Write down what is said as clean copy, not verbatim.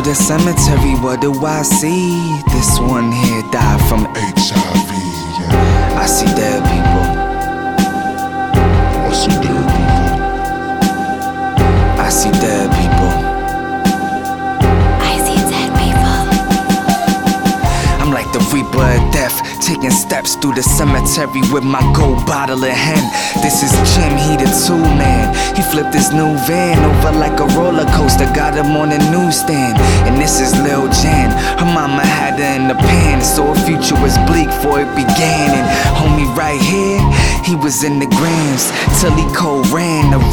the cemetery, what do I see? This one here died from HIV, yeah. I see dead people. I see dead people. I see dead people. I see dead people. I'm like the reaper of death, taking steps through the cemetery with my gold bottle in hand. This is Jim, he the tool man. He flipped his new van over like a roller coaster, got him on a newsstand. And this is Lil Jan, her mama had her in the pan, so her future was bleak before it began. And homie right here, he was in the grams till he cold ran.